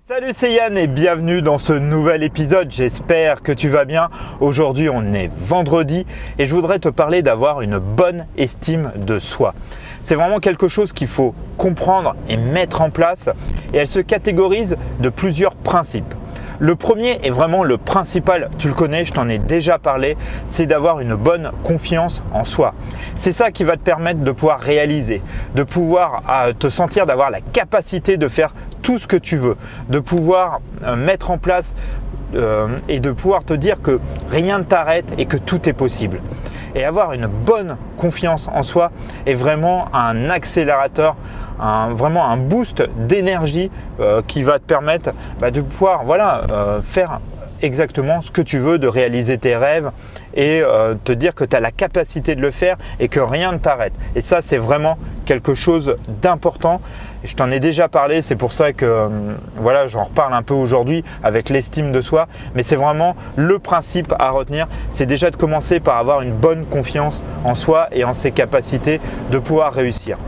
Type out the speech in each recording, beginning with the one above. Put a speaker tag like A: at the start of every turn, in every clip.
A: Salut, c'est Yann et bienvenue dans ce nouvel épisode. J'espère que tu vas bien. Aujourd'hui, on est vendredi et je voudrais te parler d'avoir une bonne estime de soi. C'est vraiment quelque chose qu'il faut comprendre et mettre en place et elle se catégorise de plusieurs principes. Le premier est vraiment le principal, tu le connais, je t'en ai déjà parlé, c'est d'avoir une bonne confiance en soi. C'est ça qui va te permettre de pouvoir réaliser, de pouvoir te sentir, d'avoir la capacité de faire tout ce que tu veux, de pouvoir mettre en place et de pouvoir te dire que rien ne t'arrête et que tout est possible. Et avoir une bonne confiance en soi est vraiment un accélérateur, vraiment un boost d'énergie qui va te permettre de pouvoir faire exactement ce que tu veux, de réaliser tes rêves et te dire que tu as la capacité de le faire et que rien ne t'arrête. Et ça, c'est vraiment quelque chose d'important. Je t'en ai déjà parlé, c'est pour ça que j'en reparle un peu aujourd'hui avec l'estime de soi. Mais c'est vraiment le principe à retenir, c'est déjà de commencer par avoir une bonne confiance en soi et en ses capacités de pouvoir réussir.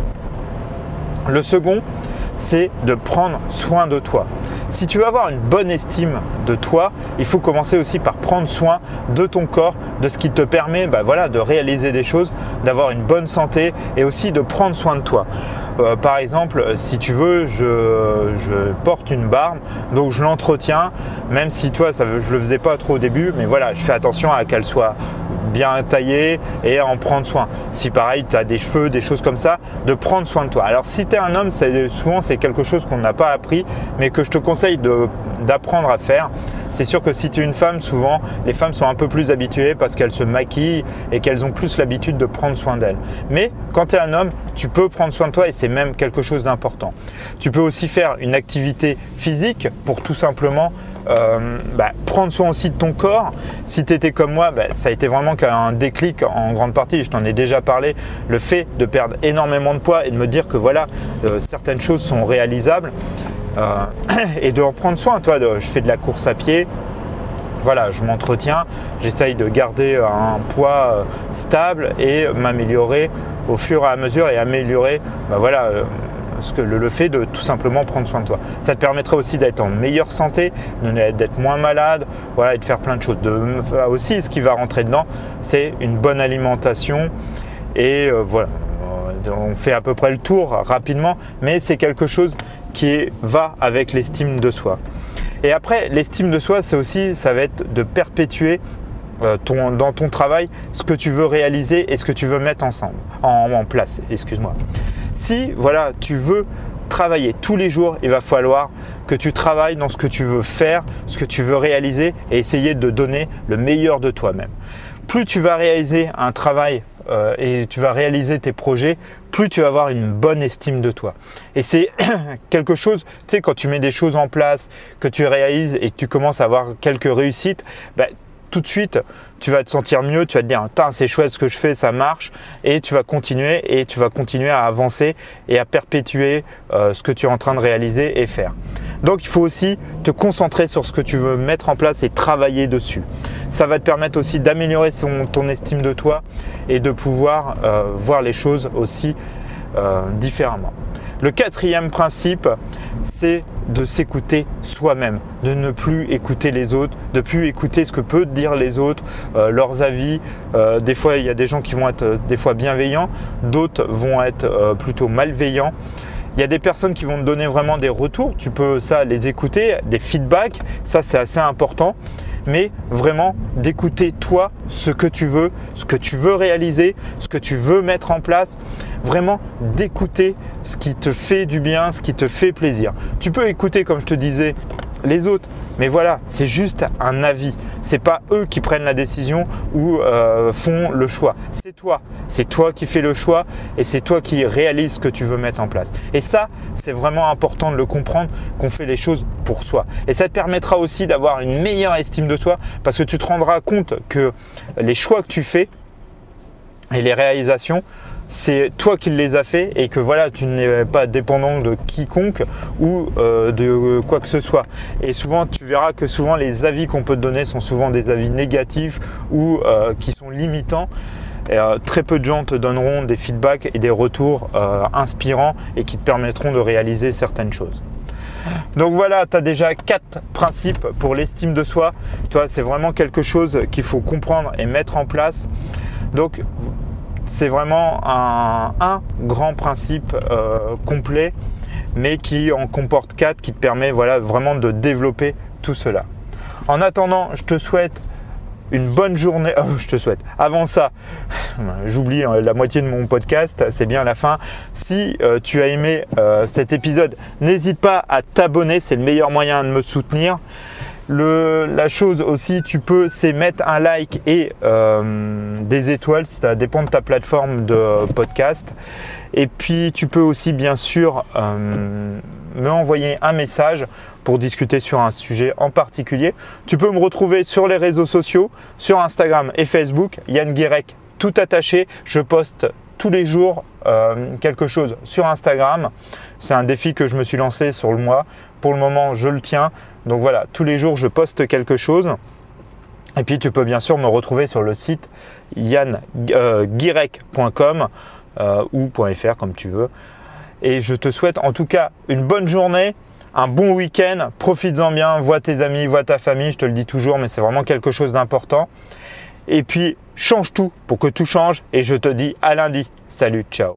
A: Le second, c'est de prendre soin de toi. Si tu veux avoir une bonne estime de toi, il faut commencer aussi par prendre soin de ton corps, de ce qui te permet de réaliser des choses, d'avoir une bonne santé et aussi de prendre soin de toi. Par exemple, si tu veux, je porte une barbe, donc je l'entretiens, même si je ne le faisais pas trop au début, mais je fais attention à qu'elle soit bien taillée et à en prendre soin. Si pareil, tu as des cheveux, des choses comme ça, de prendre soin de toi. Alors si tu es un homme, souvent c'est quelque chose qu'on n'a pas appris, mais que je te conseille d'apprendre à faire. C'est sûr que si tu es une femme, souvent les femmes sont un peu plus habituées parce qu'elles se maquillent et qu'elles ont plus l'habitude de prendre soin d'elles. Mais quand tu es un homme, tu peux prendre soin de toi et c'est même quelque chose d'important. Tu peux aussi faire une activité physique pour tout simplement prendre soin aussi de ton corps. Si tu étais comme moi, ça a été vraiment un déclic en grande partie, je t'en ai déjà parlé, le fait de perdre énormément de poids et de me dire que certaines choses sont réalisables et de en prendre soin. Je fais de la course à pied, je m'entretiens, j'essaye de garder un poids stable et m'améliorer au fur et à mesure et améliorer le fait de tout simplement prendre soin de toi. Ça te permettra aussi d'être en meilleure santé, d'être moins malade, et de faire plein de choses. Aussi, ce qui va rentrer dedans, c'est une bonne alimentation et on fait à peu près le tour rapidement, mais c'est quelque chose qui va avec l'estime de soi. Et après, l'estime de soi, ça va être de perpétuer dans ton travail ce que tu veux réaliser et ce que tu veux mettre en place. Si tu veux travailler tous les jours, il va falloir que tu travailles dans ce que tu veux faire, ce que tu veux réaliser et essayer de donner le meilleur de toi-même. Plus tu vas réaliser un travail et tu vas réaliser tes projets, plus tu vas avoir une bonne estime de toi. Et c'est quelque chose, quand tu mets des choses en place, que tu réalises et que tu commences à avoir quelques réussites, tout de suite, tu vas te sentir mieux, tu vas te dire « c'est chouette ce que je fais, ça marche » et tu vas continuer à avancer et à perpétuer ce que tu es en train de réaliser et faire. Donc, il faut aussi te concentrer sur ce que tu veux mettre en place et travailler dessus. Ça va te permettre aussi d'améliorer ton estime de toi et de pouvoir voir les choses aussi différemment. Le quatrième principe, c'est de s'écouter soi-même, de ne plus écouter les autres, de ne plus écouter ce que peuvent dire les autres, leurs avis. Des fois, il y a des gens qui vont être des fois bienveillants, d'autres vont être plutôt malveillants. Il y a des personnes qui vont te donner vraiment des retours, tu peux les écouter, des feedbacks, ça c'est assez important. Mais vraiment d'écouter toi ce que tu veux réaliser, ce que tu veux mettre en place, vraiment d'écouter ce qui te fait du bien, ce qui te fait plaisir. Tu peux écouter, comme je te disais, les autres, mais c'est juste un avis. C'est pas eux qui prennent la décision ou font le choix. C'est toi qui fais le choix et c'est toi qui réalises ce que tu veux mettre en place. Et ça, c'est vraiment important de le comprendre, qu'on fait les choses pour soi. Et ça te permettra aussi d'avoir une meilleure estime de soi parce que tu te rendras compte que les choix que tu fais et les réalisations, c'est toi qui les as fait et que tu n'es pas dépendant de quiconque ou de quoi que ce soit. Et souvent, tu verras que souvent les avis qu'on peut te donner sont souvent des avis négatifs ou qui sont limitants. Et, très peu de gens te donneront des feedbacks et des retours inspirants et qui te permettront de réaliser certaines choses. Donc voilà, tu as déjà 4 principes pour l'estime de soi. Toi, c'est vraiment quelque chose qu'il faut comprendre et mettre en place. Donc c'est vraiment un grand principe complet, mais qui en comporte 4 qui te permet vraiment de développer tout cela. En attendant, je te souhaite une bonne journée. Avant ça, j'oublie la moitié de mon podcast, c'est bien la fin. Si tu as aimé cet épisode, n'hésite pas à t'abonner, c'est le meilleur moyen de me soutenir. La chose aussi, tu peux, c'est mettre un like et des étoiles, ça dépend de ta plateforme de podcast. Et puis, tu peux aussi, bien sûr, me envoyer un message pour discuter sur un sujet en particulier. Tu peux me retrouver sur les réseaux sociaux, sur Instagram et Facebook, Yann Guirec, tout attaché. Je poste tous les jours quelque chose sur Instagram. C'est un défi que je me suis lancé sur le mois. Pour le moment, je le tiens. Donc voilà, tous les jours, je poste quelque chose. Et puis, tu peux bien sûr me retrouver sur le site yanguirec.com ou .fr comme tu veux. Et je te souhaite en tout cas une bonne journée, un bon week-end. Profites-en bien, vois tes amis, vois ta famille. Je te le dis toujours, mais c'est vraiment quelque chose d'important. Et puis, change tout pour que tout change. Et je te dis à lundi. Salut, ciao.